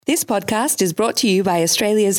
This podcast is brought to you by Australia's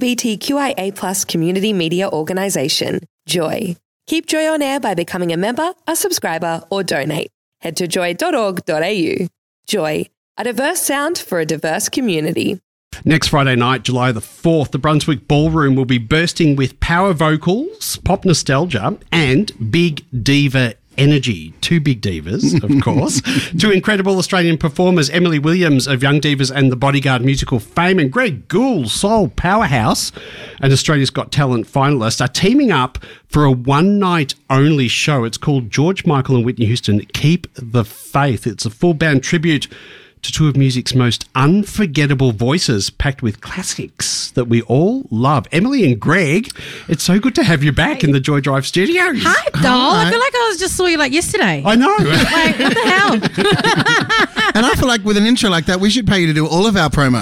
LGBTQIA+ community media organisation, Joy. Keep Joy on air by becoming a member, a subscriber, or donate. Head to joy.org.au. Joy, a diverse sound for a diverse community. Next Friday night, July the 4th, the Brunswick Ballroom will be bursting with power vocals, pop nostalgia, and big diva energy. Two big divas, of course. Two incredible Australian performers, Emily Williams of Young Divas and the Bodyguard musical fame, and Greg Gould, soul powerhouse and Australia's Got Talent finalist, are teaming up for a one-night-only show. It's called George Michael and Whitney Houston, Keep the Faith. It's a full-band tribute to two of music's most unforgettable voices, packed with classics that we all love. Emily and Greg, it's so good to have you back in the Joy Drive studios. Hi, doll. I feel like I just saw you like yesterday. I know. Like, what the hell? And I feel like with an intro like that, we should pay you to do all of our promo.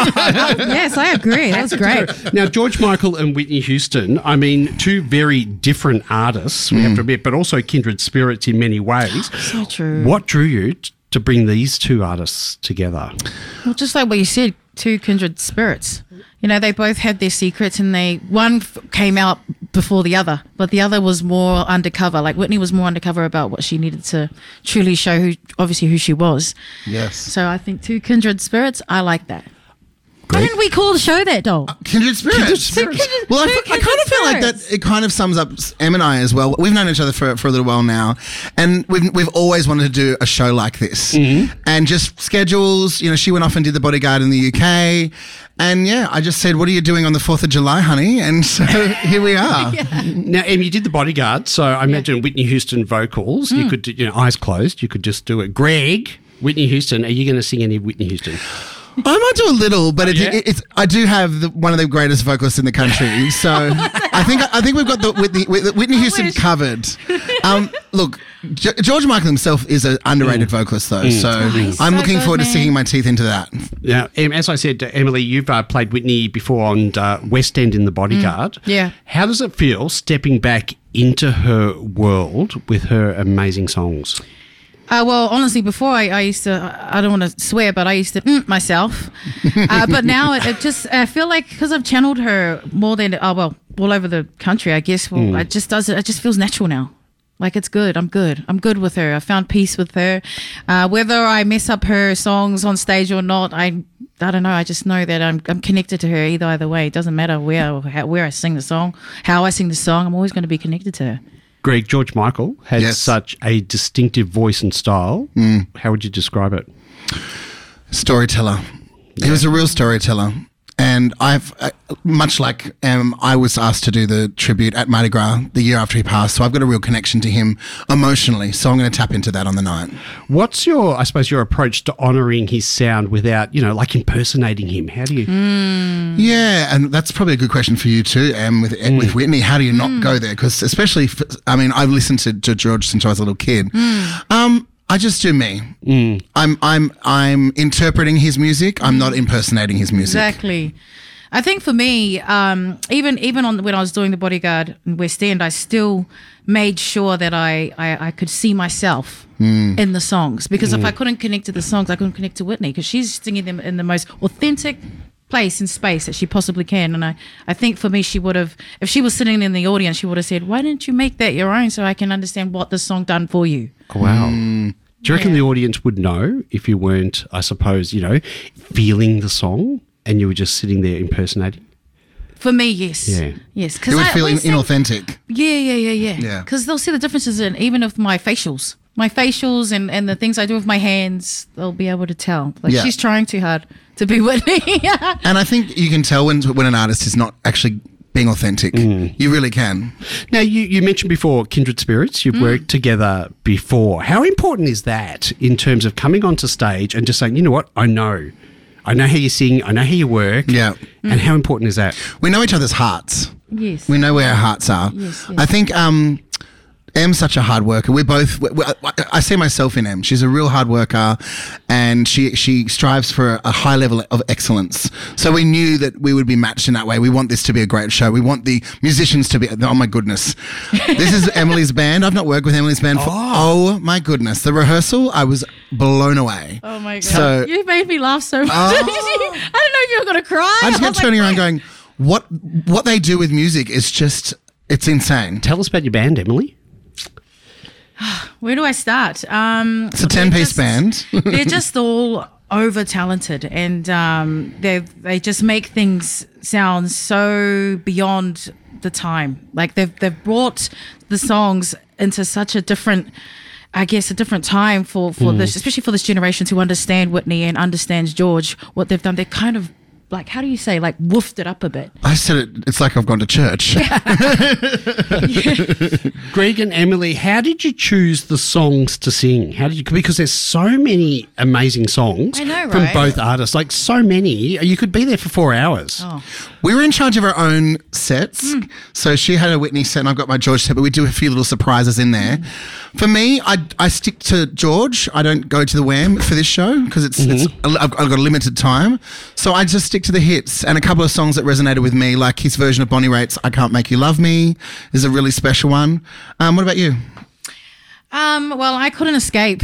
Yes, I agree. That was great. Now, George Michael and Whitney Houston, I mean, two very different artists, we have to admit, but also kindred spirits in many ways. So true. What drew you to bring these two artists together? Well, just like what you said, two kindred spirits. You know, they both had their secrets, and one came out before the other, but the other was more undercover. Like Whitney was more undercover about what she needed to truly show who she was. Yes. So I think two kindred spirits, I like that. Great. Why didn't we call the show that, doll? Kindred spirits. Well, I kind of feel like that. It kind of sums up Em and I as well. We've known each other for a little while now, and we've always wanted to do a show like this. And just schedules. You know, she went off and did The Bodyguard in the UK, and yeah, I just said, "What are you doing on the 4th of July, honey?" And so here we are. Now, Em, you did The Bodyguard, so I imagine Whitney Houston vocals. You could, eyes closed, you could just do it. Greg, Whitney Houston, are you going to sing any Whitney Houston? I might do a little, but it's. I do have one of the greatest vocalists in the country, so I think we've got the Whitney Houston covered. Look, George Michael himself is an underrated vocalist, though, so I'm looking forward to sinking my teeth into that. Now, as I said, Emily, you've played Whitney before on West End in The Bodyguard. Yeah. How does it feel stepping back into her world with her amazing songs? Well, honestly, before I used to, I don't want to swear, but I used to myself. But now it just, I feel like because I've channeled her more than, all over the country, I guess. Well, it just feels natural now. Like it's good. I'm good with her. I found peace with her. Whether I mess up her songs on stage or not, I don't know. I just know that I'm connected to her either way. It doesn't matter where I sing the song, how I sing the song. I'm always going to be connected to her. Greg, George Michael had such a distinctive voice and style. How would you describe it? Storyteller. He was a real storyteller. And I've, much like I was asked to do the tribute at Mardi Gras the year after he passed, so I've got a real connection to him emotionally, so I'm going to tap into that on the night. What's your approach to honouring his sound without, like impersonating him? How do you... Yeah, and that's probably a good question for you too, with Whitney. How do you not go there? Because especially, I've listened to George since I was a little kid. I just do me. I'm interpreting his music. I'm not impersonating his music. Exactly. I think for me, even when I was doing The Bodyguard in West End, I still made sure that I could see myself in the songs, because if I couldn't connect to the songs, I couldn't connect to Whitney, because she's singing them in the most authentic place and space that she possibly can. And I think for me, she would have, if she was sitting in the audience, she would have said, why didn't you make that your own so I can understand what the song done for you? Wow. Do you reckon the audience would know if you weren't, I suppose, feeling the song and you were just sitting there impersonating? For me, yes. Yeah. Yes. It would feel inauthentic. Yeah. Because they'll see the differences even of my facials. And the things I do with my hands, they'll be able to tell. She's trying too hard to be Whitney. And I think you can tell when an artist is not actually being authentic. You really can. Now, you mentioned before kindred spirits. You've worked together before. How important is that in terms of coming onto stage and just saying, you know what, I know how you sing, I know how you work. Yeah. And how important is that? We know each other's hearts. Yes. We know where our hearts are. Yes. I think Em's such a hard worker. I see myself in Em. She's a real hard worker, and she strives for a high level of excellence. So we knew that we would be matched in that way. We want this to be a great show. We want the musicians to be, oh my goodness. This is Emily's band. I've not worked with Emily's band for, oh my goodness. The rehearsal, I was blown away. Oh my God. So, you made me laugh so much. I didn't know if you were going to cry. I just kept turning around going, what they do with music is just, it's insane. Tell us about your band, Emily. Where do I start? It's a 10-piece band. They're just all over talented, and they just make things sound so beyond the time. Like they've brought the songs into such a different, I guess, a different time for this, especially for this generation to understand Whitney and understands George. What they've done, they kind of, like, how do you say, like, woofed it up a bit. I said it's like I've gone to church. Greg and Emily, how did you choose the songs to sing? Because there's so many amazing songs I know, from right? both artists, like so many. You could be there for 4 hours. Oh. We were in charge of our own sets. So she had a Whitney set and I've got my George set, but we do a few little surprises in there. For me, I stick to George. I don't go to the Wham for this show because I've got a limited time. So I just stick to the hits, and a couple of songs that resonated with me, like his version of Bonnie Raitt's I Can't Make You Love Me is a really special one. What about you? Well, I couldn't escape.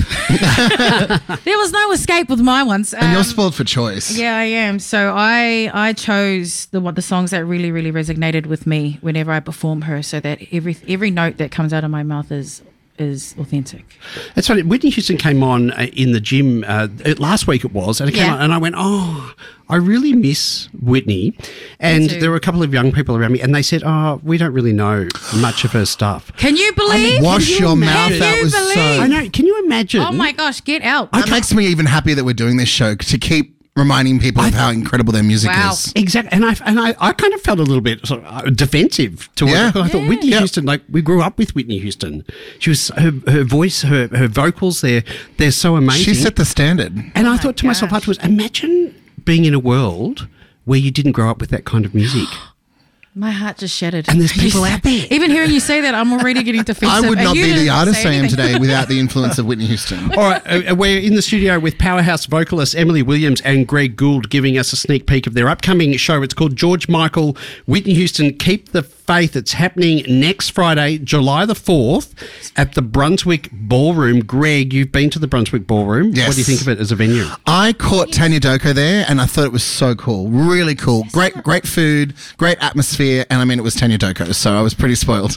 There was no escape with my ones. And you're spoiled for choice. Yeah, I am. So I chose the songs that really, really resonated with me whenever I perform her, so that every note that comes out of my mouth is authentic. That's funny. Whitney Houston came on in the gym last week. It was, and it came on, and I went, "Oh, I really miss Whitney." And there were a couple of young people around me, and they said, "Oh, we don't really know much of her stuff." Can you believe? Wash your mouth. That was so. I know. Can you imagine? Oh my gosh, get out! That makes me even happier that we're doing this show to keep reminding people of how incredible their music is. Exactly. And I kind of felt a little bit sort of defensive to it. I thought Whitney Houston, like, we grew up with Whitney Houston. She was her voice, her vocals, they're so amazing. She set the standard. And I thought to myself afterwards, imagine being in a world where you didn't grow up with that kind of music. My heart just shattered. And there's people out there. Even hearing you say that, I'm already getting defensive. I would not be the artist I am anything. today without the influence of Whitney Houston. All right, we're in the studio with powerhouse vocalists Emily Williams and Greg Gould giving us a sneak peek of their upcoming show. It's called George Michael, Whitney Houston, Keep the Faith. It's happening next Friday, July the 4th at the Brunswick Ballroom. Greg, you've been to the Brunswick Ballroom. Yes. What do you think of it as a venue? I caught Tanya Doko there and I thought it was so cool. Really cool. Great food, great atmosphere, and I mean, it was Tanya Doko, so I was pretty spoiled.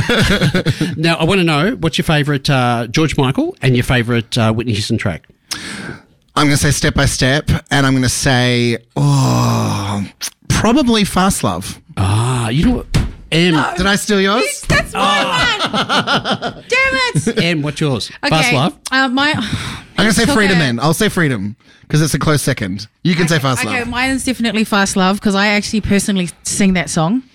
Now, I want to know, what's your favourite George Michael and your favourite Whitney Houston track? I'm going to say Step by Step, and I'm going to say, probably Fast Love. Ah, you know what? Did I steal yours? That's my one. Damn it. Em, what's yours? Okay. Fast Love? I'm going to say Freedom then. I'll say Freedom because it's a close second. You can say Fast Love. Okay, mine is definitely Fast Love because I actually personally sing that song.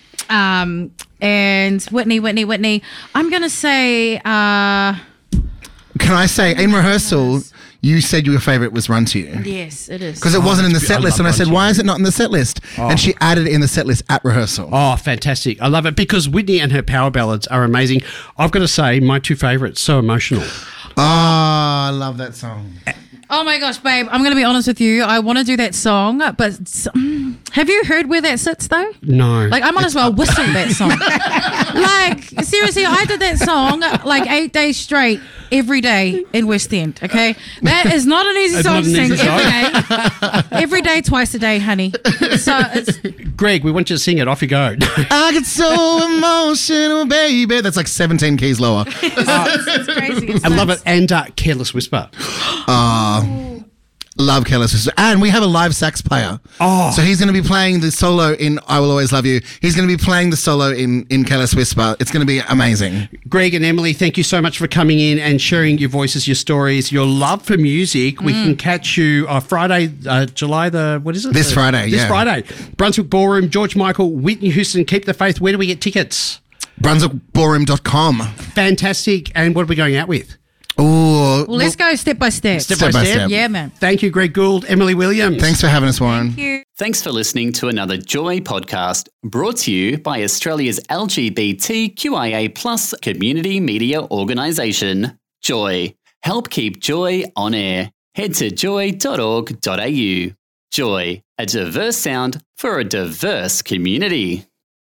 And Whitney, I'm going to say... Can I say, in rehearsal, you said your favourite was Run to You. Yes, it is. Because it wasn't in the set list. And I said, Run to why You. is it not in the set list? And she added it in the set list at rehearsal. Oh, fantastic. I love it because Whitney and her power ballads are amazing. I've got to say, my two favourites, So Emotional. Oh, I love that song. Oh my gosh, babe, I'm going to be honest with you. I want to do that song, but have you heard where that sits though? No. Like, I might as well whistle that song. Like, seriously, I did that song like 8 days straight every day in West End, okay? That is not an easy song to sing every day. Every day, twice a day, honey. So it's... Greg, we want you to sing it. Off you go. I get so emotional, baby. That's like 17 keys lower. It's crazy. It's I love nuts. it. And Careless Whisper. Love Careless Whisper. And we have a live sax player. Oh. So he's going to be playing the solo in I Will Always Love You. He's going to be playing the solo in Careless Whisper. It's going to be amazing. Greg and Emily, thank you so much for coming in and sharing your voices, your stories, your love for music. We can catch you Friday, July the, what is it? This Friday, This yeah. Friday. Brunswick Ballroom, George Michael, Whitney Houston, Keep the Faith. Where do we get tickets? BrunswickBallroom.com. Fantastic. And what are we going out with? Oh, Well, let's go step by step. Step by step. Yeah, man. Thank you, Greg Gould, Emily Williams. Thanks for having us, Warren. Thank you. Thanks for listening to another Joy podcast brought to you by Australia's LGBTQIA+ community media organisation, Joy. Help keep Joy on air. Head to joy.org.au. Joy, a diverse sound for a diverse community.